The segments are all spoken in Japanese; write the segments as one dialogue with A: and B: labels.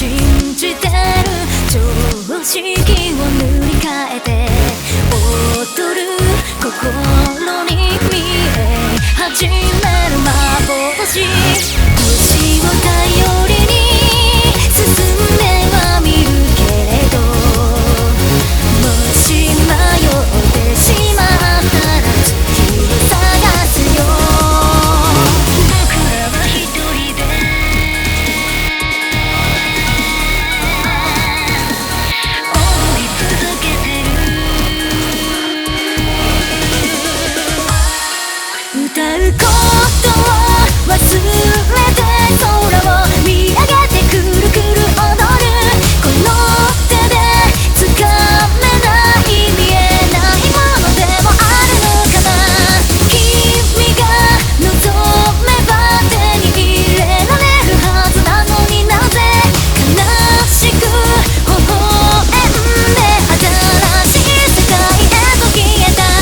A: 信じてる常識を塗り替えて踊る心に見え始める幻星を頼りに進んではみるけれどもし迷ってしまったら月を探すよ僕らは一人で踊り続けてる歌うことを忘れて空を見上げてくるくる踊るこの手で掴めない見えないものでもあるのかな君が望めば手に入れられるはずなのになぜ悲しく微笑んで新しい世界へと消えた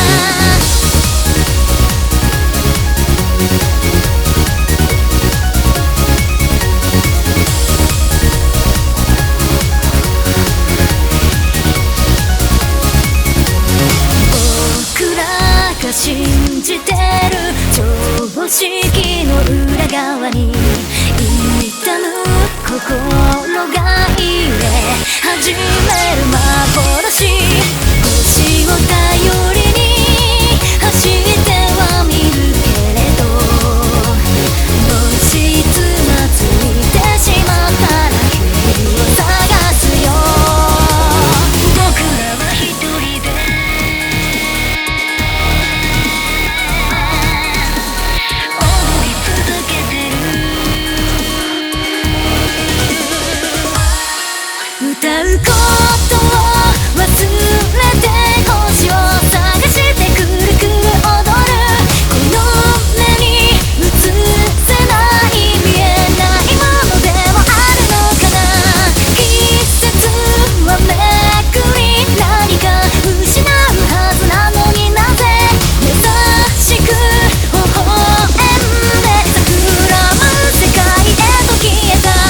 A: 信じてる常識の裏側に痛む心が入れ始める幻星を頼りに走ってはみるけれどもしつまずいてしまったら君を探すよ僕らは一人で歌うことを忘れて星を探してくるくる踊るこの目に映せない見えないものでもあるのかな季節はめくり何か失うはずなのになぜ優しく微笑んで桜舞う世界へと消えた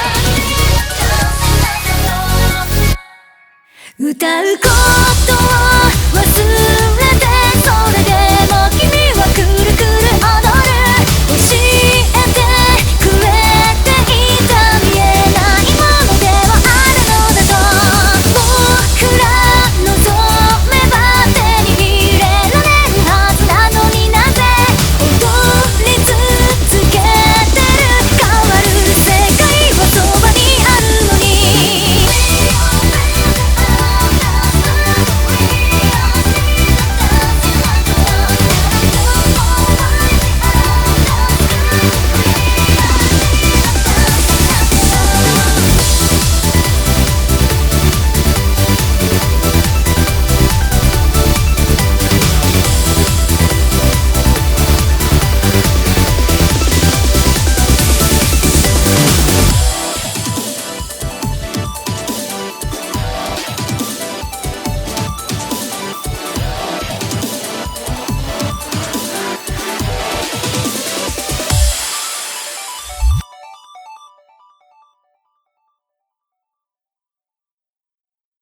A: 歌うことを